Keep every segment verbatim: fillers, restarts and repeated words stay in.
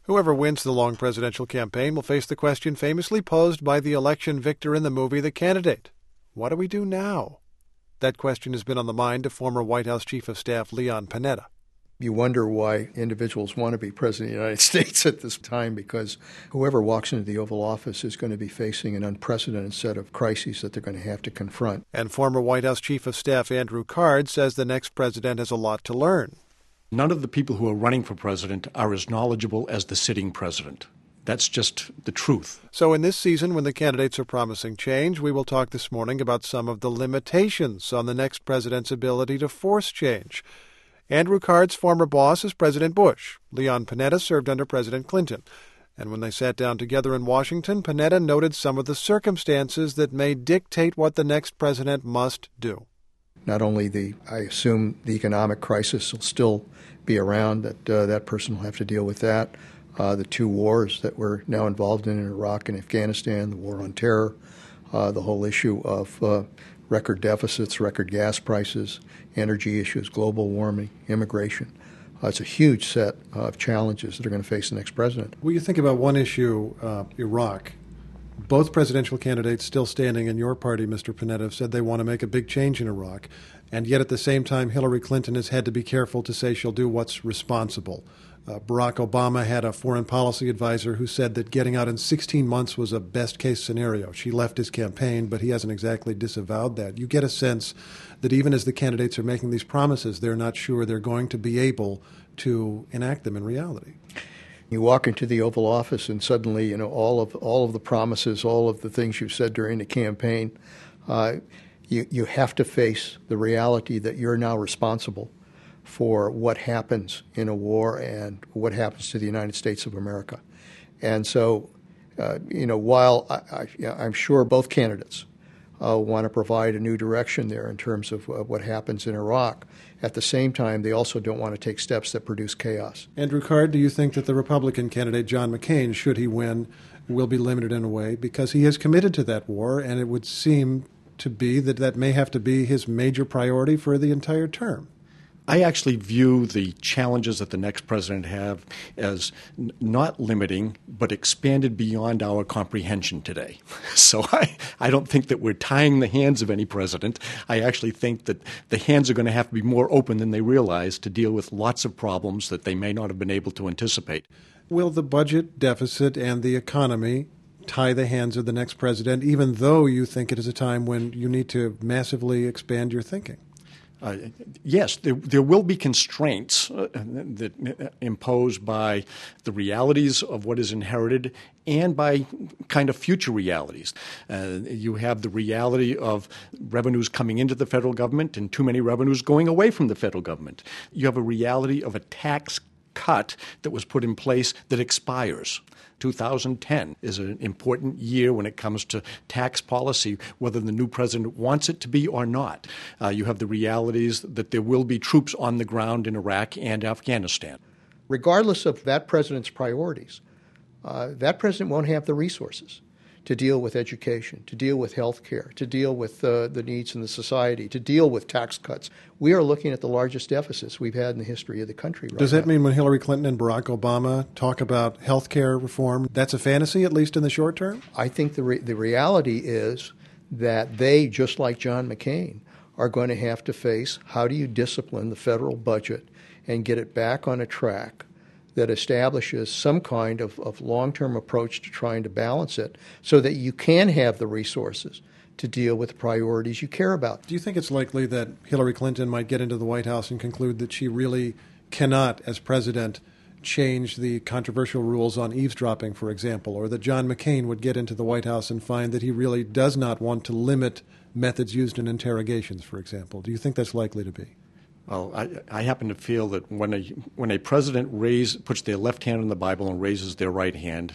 Whoever wins the long presidential campaign will face the question famously posed by the election victor in the movie The Candidate. What do we do now? That question has been on the mind of former White House Chief of Staff Leon Panetta. You wonder why individuals want to be president of the United States at this time, because whoever walks into the Oval Office is going to be facing an unprecedented set of crises that they're going to have to confront. And former White House Chief of Staff Andrew Card says the next president has a lot to learn. None of the people who are running for president are as knowledgeable as the sitting president. That's just the truth. So in this season, when the candidates are promising change, we will talk this morning about some of the limitations on the next president's ability to force change. Andrew Card's former boss is President Bush. Leon Panetta served under President Clinton. And when they sat down together in Washington, Panetta noted some of the circumstances that may dictate what the next president must do. Not only the, I assume the economic crisis will still be around, that uh, that person will have to deal with that. Uh, the two wars that we're now involved in, in Iraq and Afghanistan, the war on terror, uh, the whole issue of uh, record deficits, record gas prices, energy issues, global warming, immigration. Uh, it's a huge set of challenges that are going to face the next president. Well, you think about one issue, uh, Iraq. Both presidential candidates still standing in your party, Mister Panetta, have said they want to make a big change in Iraq. And yet at the same time, Hillary Clinton has had to be careful to say she'll do what's responsible. Uh, Barack Obama had a foreign policy advisor who said that getting out in sixteen months was a best-case scenario. She left his campaign, but he hasn't exactly disavowed that. You get a sense that even as the candidates are making these promises, they're not sure they're going to be able to enact them in reality. You walk into the Oval Office and suddenly, you know, all of all of the promises, all of the things you've said during the campaign, uh, you, you have to face the reality that you're now responsible for what happens in a war and what happens to the United States of America. And so, uh, you know, while I, I, I'm sure both candidates uh, want to provide a new direction there in terms of uh, what happens in Iraq, at the same time, they also don't want to take steps that produce chaos. Andrew Card, do you think that the Republican candidate, John McCain, should he win, will be limited in a way because he is committed to that war, and it would seem to be that that may have to be his major priority for the entire term? I actually view the challenges that the next president have as n- not limiting, but expanded beyond our comprehension today. So I, I don't think that we're tying the hands of any president. I actually think that the hands are going to have to be more open than they realize to deal with lots of problems that they may not have been able to anticipate. Will the budget deficit and the economy tie the hands of the next president, even though you think it is a time when you need to massively expand your thinking? Uh, yes, there, there will be constraints uh, that uh, imposed by the realities of what is inherited and by kind of future realities. Uh, you have the reality of revenues coming into the federal government and too many revenues going away from the federal government. You have a reality of a tax cut that was put in place that expires. two thousand ten is an important year when it comes to tax policy, whether the new president wants it to be or not. Uh, you have the realities that there will be troops on the ground in Iraq and Afghanistan. Regardless of that president's priorities, uh, that president won't have the resources to deal with education, to deal with health care, to deal with uh, the needs in the society, to deal with tax cuts. We are looking at the largest deficits we've had in the history of the country right Does that now. mean when Hillary Clinton and Barack Obama talk about health care reform, that's a fantasy, at least in the short term? I think the re- the reality is that they, just like John McCain, are going to have to face how do you discipline the federal budget and get it back on a track that establishes some kind of, of long-term approach to trying to balance it so that you can have the resources to deal with the priorities you care about. Do you think it's likely that Hillary Clinton might get into the White House and conclude that she really cannot, as president, change the controversial rules on eavesdropping, for example, or that John McCain would get into the White House and find that he really does not want to limit methods used in interrogations, for example? Do you think that's likely to be? Well, I, I happen to feel that when a when a president raise, puts their left hand on the Bible and raises their right hand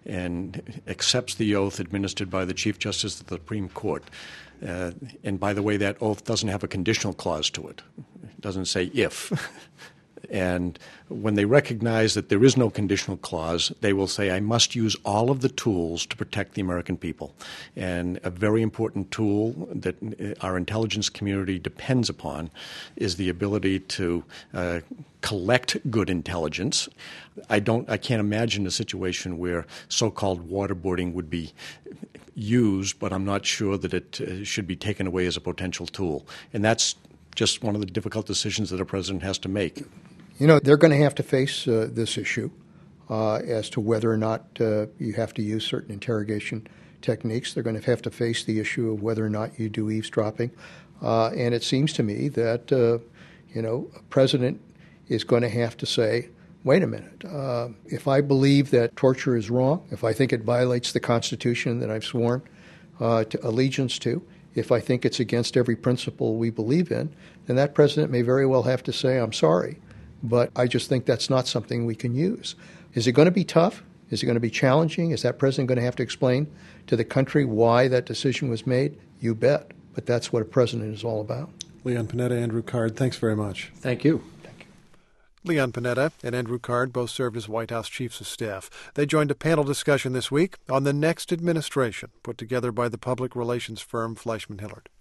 and accepts the oath administered by the Chief Justice of the Supreme Court, uh, and by the way, that oath doesn't have a conditional clause to it. It doesn't say if. And when they recognize that there is no conditional clause, they will say, I must use all of the tools to protect the American people. And a very important tool that our intelligence community depends upon is the ability to uh, collect good intelligence. I don't, I can't imagine a situation where so-called waterboarding would be used, but I'm not sure that it uh, should be taken away as a potential tool. And that's just one of the difficult decisions that a president has to make. You know, they're going to have to face uh, this issue uh, as to whether or not uh, you have to use certain interrogation techniques. They're going to have to face the issue of whether or not you do eavesdropping. Uh, and it seems to me that, uh, you know, a president is going to have to say, wait a minute, uh, if I believe that torture is wrong, if I think it violates the Constitution that I've sworn uh, to allegiance to, if I think it's against every principle we believe in, then that president may very well have to say, I'm sorry, but I just think that's not something we can use. Is it going to be tough? Is it going to be challenging? Is that president going to have to explain to the country why that decision was made? You bet. But that's what a president is all about. Leon Panetta, Andrew Card, thanks very much. Thank you. Leon Panetta and Andrew Card both served as White House Chiefs of Staff. They joined a panel discussion this week on the next administration put together by the public relations firm Fleishman Hillard.